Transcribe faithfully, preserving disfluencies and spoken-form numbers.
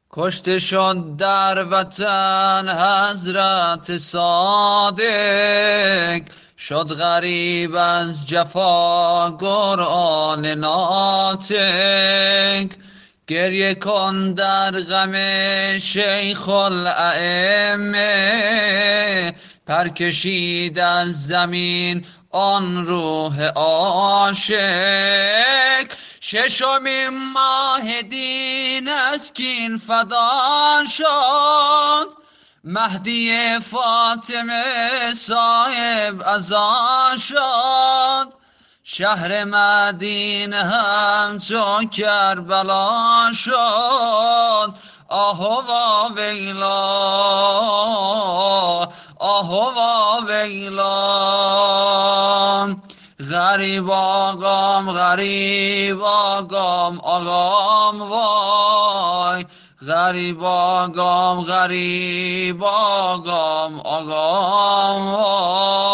کشته شد در وطن حضرت صادق، شد غریب از جفا قرآن ناطق. گریه کن در غم شیخ الائمه، پر کشید از زمین آن روح عاشق. ششمین ماه دین از کین فدا شد، مهدی فاطمه صاحب عزا شد. شهر مدینه همچو کربلا شد، آه و ویلا، آه و ویلا. غریب آقام، غریب آقام، آقام وای. غریب آقام، غریب آقام، آقام وای.